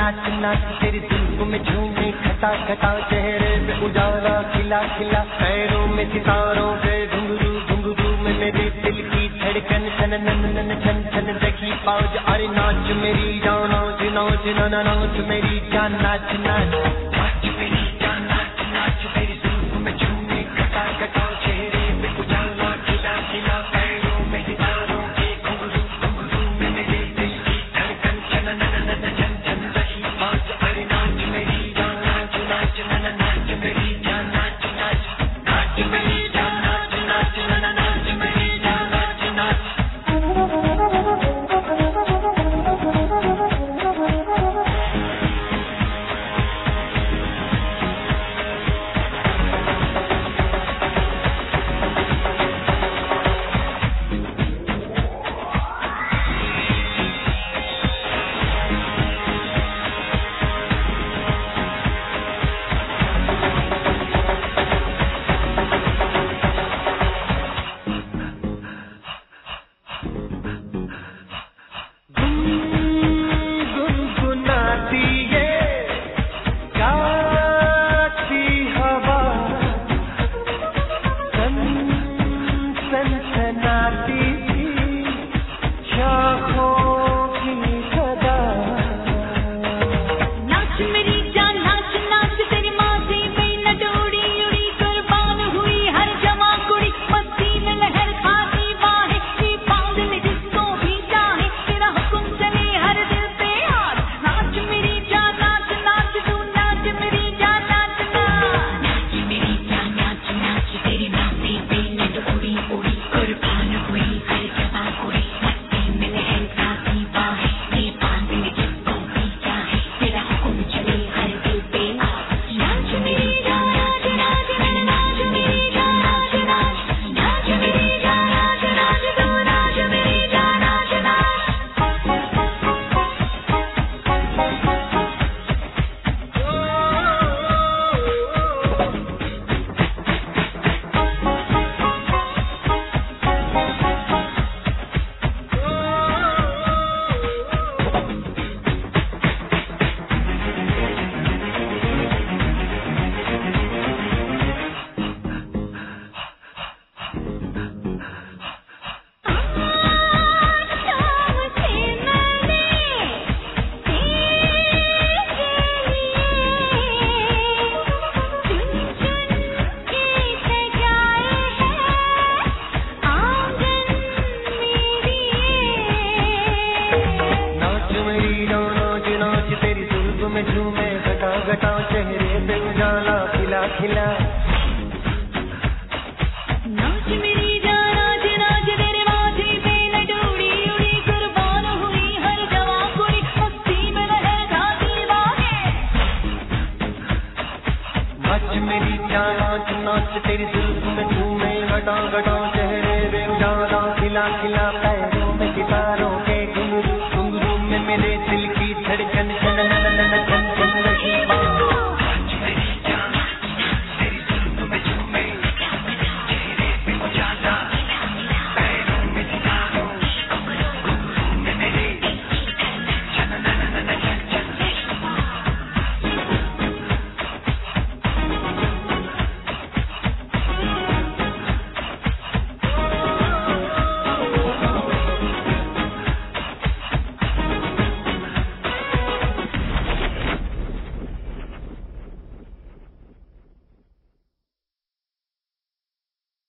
नाच नाच तेरी जुल्फ में झूमे खटा खटा चेहरे पे उजाला खिला खिला पैरों में सितारों के घुंघरू घुंघरू में मेरे दिल की धड़कन छन नन नन छन छन देखी पाज अरे नाच मेरी जान नाच नाच ना नाच मेरी जान नाच नाच नाच मेरी जान नाच नाच तेरी जुल्फ में झूमे खटा खटा चेहरे पे उजाला खिला खिला पैरों में सितारों के घुंघरू घुंघरू में मेरे दिल की धड़कन छन नन नन छन छन देखी पाज अरे नाच मेरी जान नाच नाच ना नाच मेरी जान नाच नाच नाच मेरी जान नाच नाच ना नाच मेरी जान नाच नाच में झूमे